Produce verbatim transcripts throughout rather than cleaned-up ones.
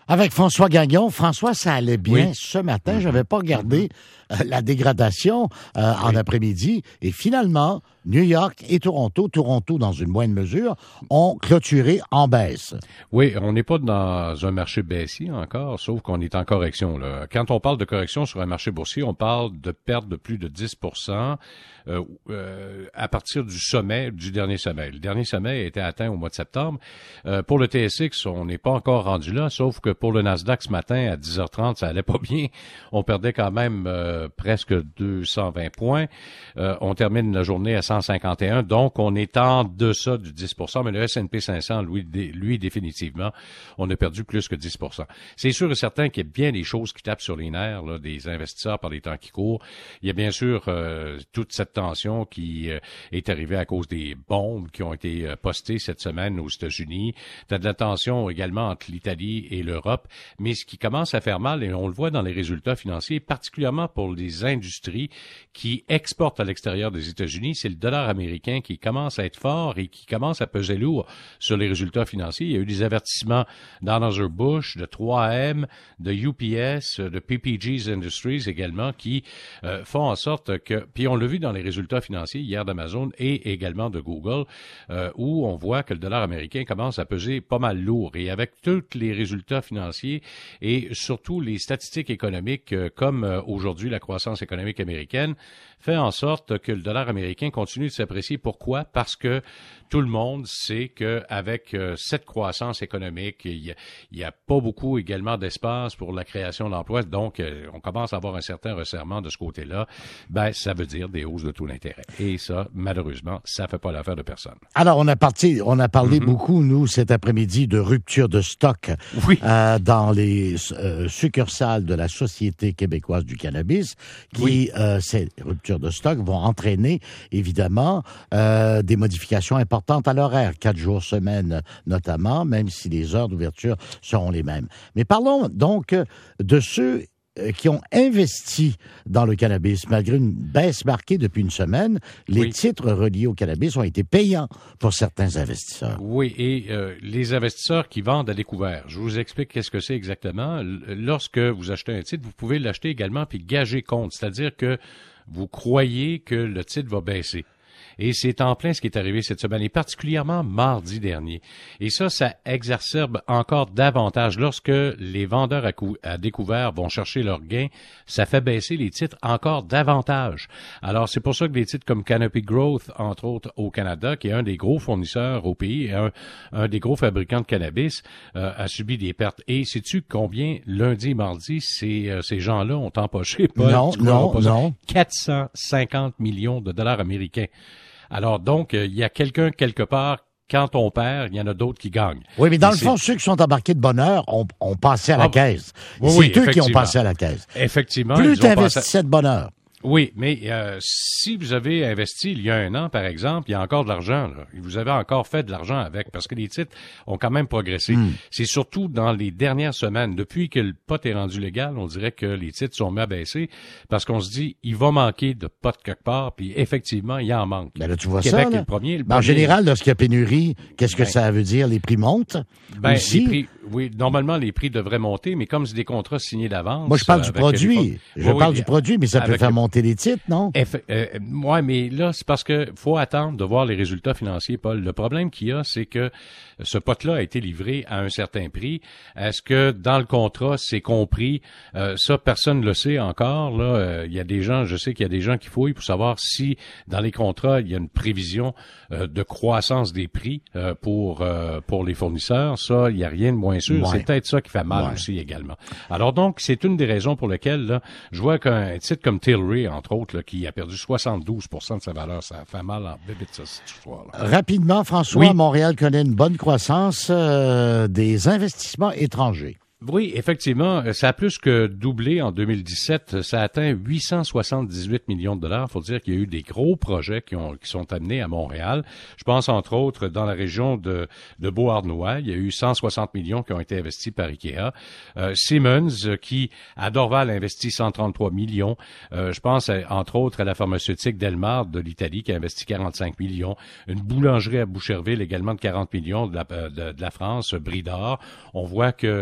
Avec François Gagnon. François, ça allait bien Oui. ce matin. Je n'avais pas regardé euh, la dégradation euh, Oui. en après-midi. Et finalement, New York et Toronto, Toronto dans une moindre mesure, ont clôturé en baisse. Oui, on n'est pas dans un marché baissier encore, sauf qu'on est en correction, là. Quand on parle de correction sur un marché boursier, on parle de perte de plus de dix pour cent euh, euh, à partir du sommet, du dernier sommet. Le dernier sommet a été atteint au mois de septembre. Euh, pour le T S X, on n'est pas encore rendu là, sauf que pour le Nasdaq ce matin, à dix heures trente, ça allait pas bien. On perdait quand même euh, presque deux cent vingt points. Euh, on termine la journée à cent cinquante et un, donc on est en deçà du dix pour cent, mais le S and P cinq cents, lui, lui définitivement, on a perdu plus que dix pour cent. C'est sûr et certain qu'il y a bien des choses qui tapent sur les nerfs là, des investisseurs par les temps qui courent. Il y a bien sûr euh, toute cette tension qui euh, est arrivée à cause des bombes qui ont été euh, postées cette semaine aux États-Unis. Tu as de la tension également entre l'Italie et l'Europe, mais ce qui commence à faire mal, et on le voit dans les résultats financiers, particulièrement pour les industries qui exportent à l'extérieur des États-Unis, c'est le dollar américain qui commence à être fort et qui commence à peser lourd sur les résultats financiers. Il y a eu des avertissements d'Anheuser-Busch, de trois M, de U P S, de P P G's Industries également, qui euh, font en sorte que, puis on l'a vu dans les résultats financiers hier d'Amazon et également de Google, euh, où on voit que le dollar américain commence à peser pas mal lourd. Et avec tous les résultats financiers et surtout les statistiques économiques, euh, comme euh, aujourd'hui la croissance économique américaine, fait en sorte que le dollar américain continue de s'apprécier. Pourquoi? Parce que tout le monde sait qu'avec euh, cette croissance économique, il n'y a, a pas beaucoup également d'espace pour la création d'emplois. Donc, euh, on commence à avoir un certain resserrement de ce côté-là. Ben, ça veut dire des hausses de taux d'intérêt. Et ça, malheureusement, ça fait pas l'affaire de personne. Alors, on a, parti, on a parlé Mm-hmm. beaucoup, nous, cet après-midi, de rupture de stock Oui. euh, dans les euh, succursales de la Société québécoise du cannabis, qui, Oui. euh, ces ruptures de stock vont entraîner, évidemment, euh, des modifications importantes à l'horaire, quatre jours semaine notamment, même si les heures d'ouverture seront les mêmes. Mais parlons donc de ceux qui ont investi dans le cannabis. Malgré une baisse marquée depuis une semaine, les Oui. titres reliés au cannabis ont été payants pour certains investisseurs. Oui, et euh, les investisseurs qui vendent à découvert, je vous explique qu'est-ce que c'est exactement. L- Lorsque vous achetez un titre, vous pouvez l'acheter également puis gager compte, c'est-à-dire que vous croyez que le titre va baisser. Et c'est en plein ce qui est arrivé cette semaine, et particulièrement mardi dernier. Et ça, ça exacerbe encore davantage. Lorsque les vendeurs à, cou- à découvert vont chercher leurs gains, ça fait baisser les titres encore davantage. Alors, c'est pour ça que des titres comme Canopy Growth, entre autres au Canada, qui est un des gros fournisseurs au pays, et un, un des gros fabricants de cannabis, euh, a subi des pertes. Et sais-tu combien, lundi et mardi, ces, euh, ces gens-là ont empoché, Paul? Non, Tu crois non, pas ça? non. quatre cent cinquante millions de dollars américains. Alors donc, euh, il y a quelqu'un quelque part, quand on perd, il y en a d'autres qui gagnent. Oui, mais dans Et le c'est- fond, ceux qui sont embarqués de bonne heure ont, ont passé à la Ah, caisse. oui, c'est oui, eux qui ont effectivement. passé à la caisse. Effectivement. Plus ils ont passé- t'investissais de bonne heure. Oui, mais euh, si vous avez investi il y a un an, par exemple, il y a encore de l'argent, là. Vous avez encore fait de l'argent avec, parce que les titres ont quand même progressé. Mm. C'est surtout dans les dernières semaines, depuis que le pot est rendu légal, on dirait que les titres sont mis à baisser, parce qu'on se dit, il va manquer de pot quelque part, puis effectivement, il en manque. Ben là, tu vois Québec ça, là. est le premier. Le Ben, en premier- général, lorsqu'il y a pénurie, qu'est-ce que Ben. ça veut dire? Les prix montent? Ben, aussi? les prix, oui, normalement, les prix devraient monter, mais comme c'est des contrats signés d'avance. Moi, je parle euh, du avec produit. les fonds- Je Oui, parle oui, du produit, mais ça peut avec faire le- monter les titres, non? Eff- euh, ouais, mais là, c'est parce que faut attendre de voir les résultats financiers, Paul. Le problème qu'il y a, c'est que ce pot-là a été livré à un certain prix. Est-ce que dans le contrat, c'est compris? Euh, ça, personne ne le sait encore. Là, euh, il y a des gens, je sais qu'il y a des gens qui fouillent pour savoir si dans les contrats, il y a une prévision euh, de croissance des prix euh, pour euh, pour les fournisseurs. Ça, il y a rien de moins sûr. Ouais. C'est peut-être ça qui fait mal Ouais. aussi également. Alors donc, c'est une des raisons pour lesquelles là, je vois qu'un titre comme Tilray, entre autres, là, qui a perdu soixante-douze pour cent de sa valeur, ça fait mal en bébé de ça, cette histoire-là. Rapidement, François, Oui. Montréal connaît une bonne croissance euh, des investissements étrangers. Oui, effectivement, ça a plus que doublé en deux mille dix-sept. Ça a atteint huit cent soixante-dix-huit millions de dollars. Il faut dire qu'il y a eu des gros projets qui, ont, qui sont amenés à Montréal. Je pense, entre autres, dans la région de, de Beauharnois, il y a eu cent soixante millions qui ont été investis par Ikea. Euh, Siemens, qui, à Dorval, a investi cent trente-trois millions. Euh, je pense, à, entre autres, à la pharmaceutique Delmar de l'Italie, qui a investi quarante-cinq millions. Une boulangerie à Boucherville, également de quarante millions de la, de, de la France, Bridor. On voit que là,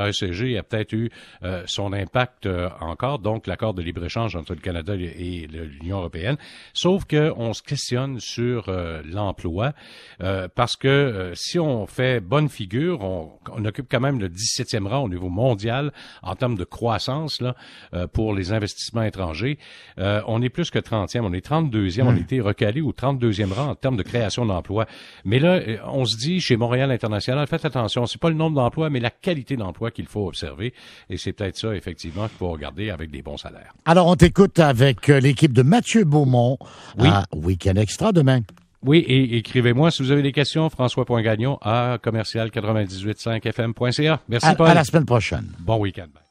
A E C G a peut-être eu euh, son impact euh, encore, donc l'accord de libre-échange entre le Canada et l'Union européenne. Sauf qu'on se questionne sur euh, l'emploi, euh, parce que euh, si on fait bonne figure, on, on occupe quand même le dix-septième rang au niveau mondial en termes de croissance là, euh, pour les investissements étrangers. Euh, on est plus que trentième, on est trente-deuxième, mmh. on a été recalé au trente-deuxième rang en termes de création d'emplois. Mais là, on se dit chez Montréal International, faites attention, c'est pas le nombre d'emplois, mais la qualité d'emploi qu'il faut observer. Et c'est peut-être ça, effectivement, qu'il faut regarder avec des bons salaires. Alors, on t'écoute avec l'équipe de Mathieu Beaumont oui. à Week-end Extra demain. Oui, et écrivez-moi si vous avez des questions, François Gagnon à commercial quatre-vingt-dix-huit point cinq F M point C A. Merci, à, Paul. À la semaine prochaine. Bon week-end.